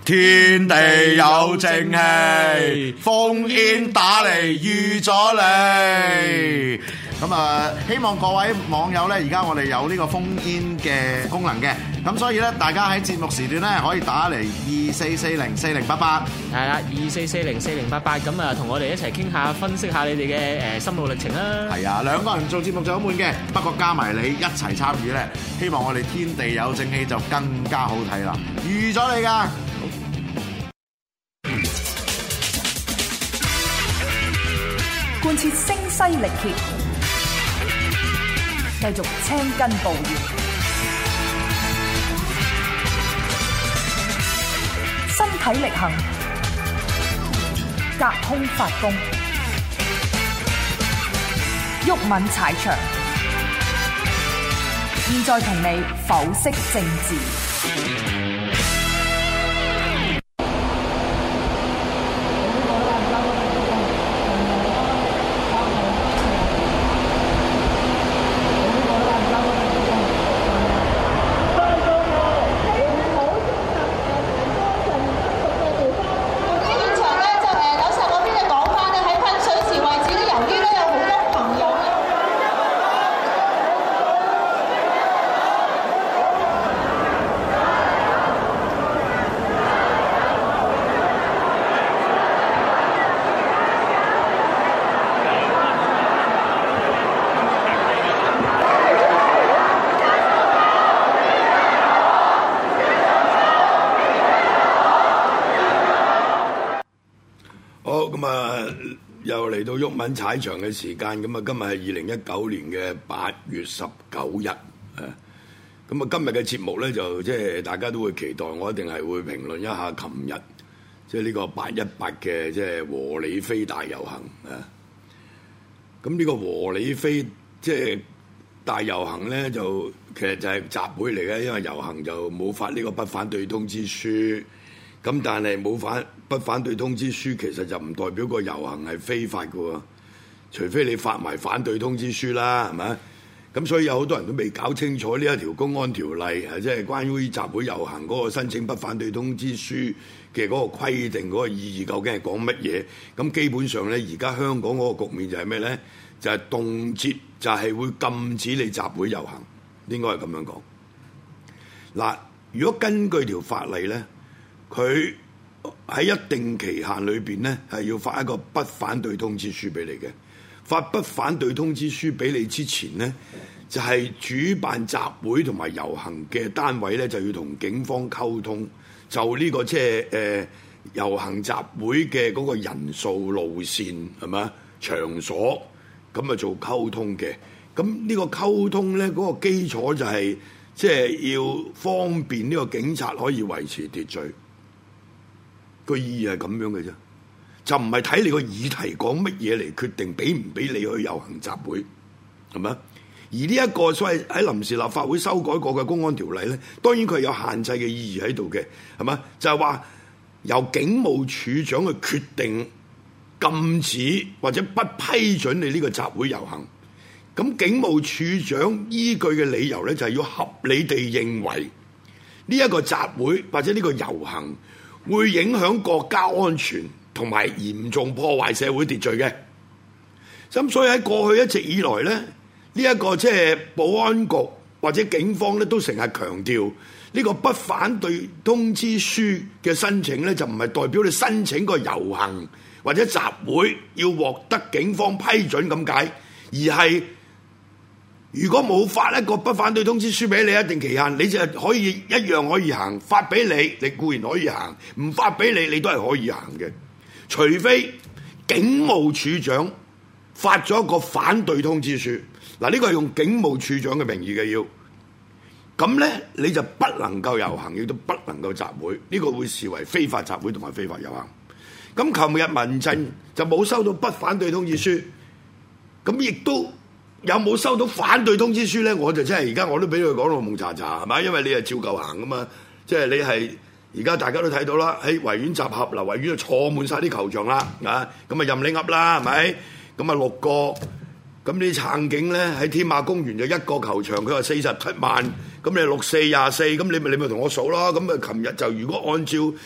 天地有正氣，烽煙打嚟預咗你。咁啊，希望各位網友咧，而家我哋有呢個烽煙嘅功能嘅，咁所以咧，大家喺節目時段咧可以打嚟24404088， 係啦，24404088，咁啊，同我哋一齊傾下，分析下你哋嘅心路歷程啦。 係啊，兩個人做節目就好悶嘅，不過加埋你一齊參與咧，希望我哋天地有正氣就更加好睇啦，預咗你㗎。 貫徹聲嘶力竭，繼續青筋暴現，身體力行，隔空發功，毓民踩場。現在同你剖析政治。 又嚟到毓民踩場嘅時間，咁啊今日係2019年嘅8月19日，咁啊今日嘅節目咧就即係大家都會期待，我一定係會評論一下琴日即係呢個818嘅即係和理非大遊行啊！咁呢個和理非即係大遊行咧，就其實就係集會嚟嘅，因為遊行就冇發呢個不反對通知書。咁但係不反對通知書，其實就唔代表個遊行係非法嘅喎，除非你發埋反對通知書啦，係咪？咁所以有好多人都未搞清楚呢一條公安條例，係即係關於集會遊行嗰個申請不反對通知書嘅嗰個規定嗰個意義究竟係講乜嘢？咁基本上咧，而家香港嗰個局面就係咩咧？就係動輒就係會禁止你集會遊行，應該係咁樣講。嗱，如果根據條法例咧，佢喺一定期限裏邊咧，係要發一個不反對通知書俾你嘅。發不反對通知書俾你之前咧，就係主辦集會同埋遊行嘅單位咧，就要同警方溝通，就呢個即係遊行集會嘅嗰個人數、路線係嘛、場所咁啊做溝通嘅。咁呢個溝通咧，嗰個基礎就係即係要方便呢個警察可以維持秩序。個意義係咁樣嘅啫，就唔係睇你個議題講乜嘢嚟決定俾唔俾你去遊行集會，係咪？而呢一個所謂喺臨時立法會修改過嘅公安條例咧，當然佢係有限制嘅意義喺度嘅，係咪？就係話由警務處長去決定禁止或者不批准你呢個集會遊行。咁警務處長依據嘅理由咧，就係要合理地認為呢一個集會或者呢個遊行會影響國家安全同埋嚴重破壞社會秩序嘅。咁所以喺過去一直以來咧，呢一個即係保安局或者警方咧，都成日強調呢個不反對通知書嘅申請咧，就唔係代表你申請個遊行或者集會要獲得警方批准咁解，而係如果冇發一個不反對通知書俾你一定期限，你就可以一樣可以行。發俾你，你固然可以行；唔發俾你，你都係可以行嘅。除非警務處長發咗一個反對通知書，嗱，呢個係用警務處長嘅名義嘅要，咁咧你就不能夠遊行，亦都不能夠集會，呢個會視為非法集會同埋非法遊行。咁琴日民陣就冇收到不反對通知書，咁亦都有冇收到反對通知書咧？我就真係而家我都俾佢講到蒙查查係咪？因為你係照舊行噶嘛，即係你係而家大家都睇到啦，喺維園集合嗱，維園就坐滿晒啲球場啦，啊咁啊任你噏啦係咪？咁啊6個，咁啲撐警咧喺天馬公園就一個球場，佢話47萬，咁你6、4、24，咁你咪同我數咯。咁啊，琴日就如果按照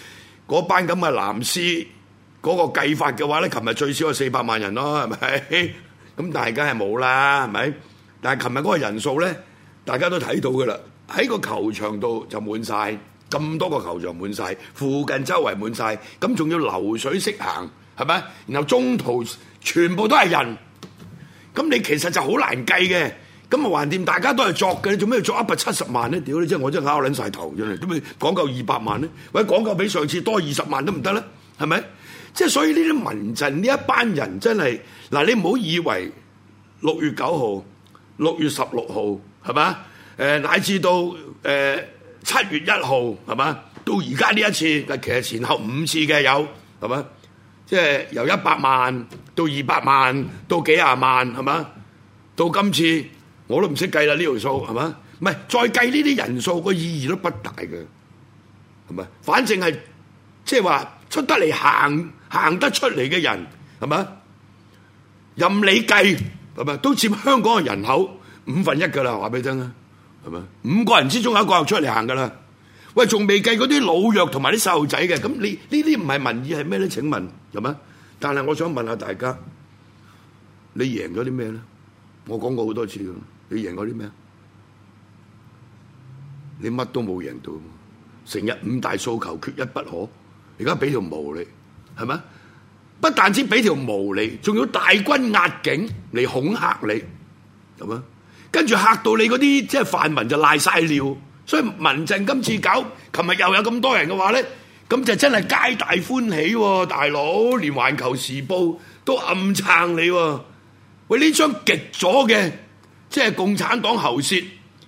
嗰班咁嘅藍絲嗰個計法嘅話咧，琴日最少有400萬人咯，係咪？咁但係梗係冇啦，係咪？但係琴日嗰個人數咧，大家都睇到噶啦，喺個球場度就滿晒，咁多個球場滿晒，附近周圍滿晒，咁仲要流水式行，係咪？然後中途全部都係人，咁你其實就好難計嘅。咁啊，橫掂大家都係作嘅，你做咩要作170萬咧？屌你！真係我真係拗撚晒頭真係，點解講夠200萬咧？或者講夠比上次多20萬都唔得咧？係咪？即係所以呢啲民陣呢一班人真係嗱，你唔好以為6月9號、6月16號係嘛？乃至到7月1號係嘛？到而家呢一次，其實前後5次嘅有係嘛？即係由100萬到200萬到幾廿萬係嘛？到今次。我都唔識計啦，呢條數係嘛？唔係再計呢啲人數個意義都不大嘅，係咪？反正係即係話出得嚟行得出嚟嘅人係嘛？任你計係咪？都佔香港嘅人口1/5㗎啦，話俾你聽啊，係咪？5個人之中有1個出嚟行㗎啦。喂，仲未計嗰啲老弱同埋啲細路仔嘅，咁你呢啲唔係民意係咩咧？請問係咪？但係我想問下大家，你贏咗啲咩咧？我講過好多次㗎。你贏過啲咩？你乜都冇贏到，成日5大訴求缺一不可，而家俾條毛你，係咪？不但止俾條毛你，仲要大軍壓境嚟恐嚇你，係咪？跟住嚇到你嗰啲即係泛民就賴晒尿，所以民陣今次搞，琴日又有咁多人嘅話咧，咁就真係皆大歡喜喎，大佬，連環球時報都暗撐你喎。喂，呢張極左嘅。即係共產黨喉舌，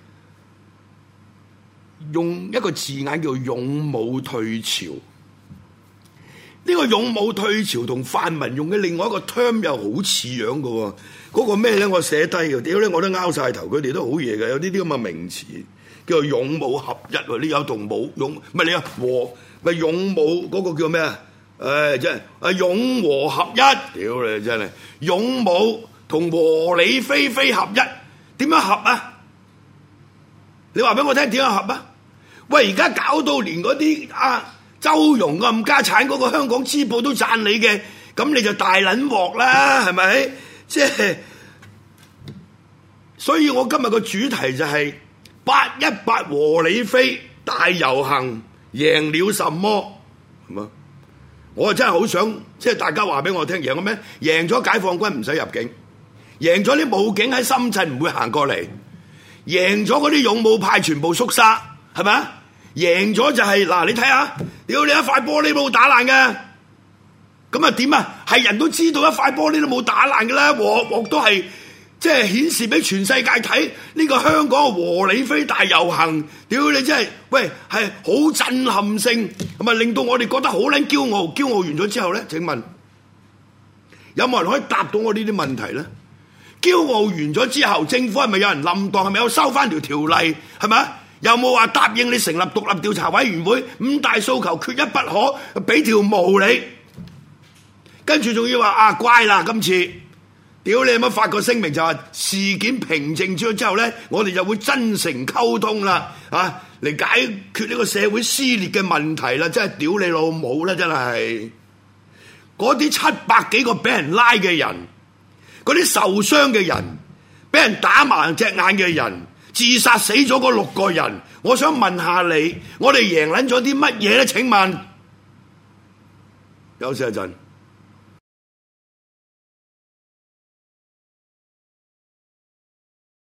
用一個字眼叫勇武退潮。呢個勇武退潮同泛民用嘅另外一個 term 又好似樣嘅喎。嗰個咩咧？我寫低嘅，屌咧我都拗晒頭。佢哋都好嘢嘅，有呢啲咁嘅名詞叫做勇武合一喎。呢有同武勇，唔係你啊和咪勇武嗰個叫咩啊？真係勇和合一。屌你真係勇武同和理非非合一。點樣合啊？你話俾我聽點樣合啊？喂，而家搞到連嗰啲周融咁家產嗰個香港支報都讚你嘅，咁你就大撚鑊啦，係咪？即係，所以我今日個主題就係818和理非大遊行贏了什麼？係嘛？我真係好想即係大家話俾我聽，贏咗咩？贏咗解放軍唔使入境。贏咗啲武警喺深圳唔會行過嚟，贏咗嗰啲勇武派全部縮沙，係咪啊？贏咗就係嗱，你睇下，屌你一塊玻璃都冇打爛嘅，咁啊點啊？係人都知道一塊玻璃都冇打爛嘅啦，鑊都係即係顯示俾全世界睇呢個香港嘅和理非大遊行，屌你真係，喂係好震撼性，咁啊令到我哋覺得好撚驕傲，驕傲完咗之後咧，請問有冇人可以答到我呢啲問題咧？驕傲完咗之後，政府係咪有人冧檔？係咪有收翻條例？係咪？有冇話答應你成立獨立調查委員會？5大訴求缺一不可，俾條毛你？跟住仲要話乖啦，今次屌你有乜發個聲明就話事件平靜咗之後咧，我哋就會真誠溝通啦，嚟解決呢個社會撕裂嘅問題啦！真係屌你老母啦！真係嗰啲700幾個俾人拉嘅人。嗰啲受傷嘅人，俾人打盲隻眼嘅人，自殺死咗嗰6個人，我想問下你，我哋贏撚咗啲乜嘢咧？請問，休息一陣。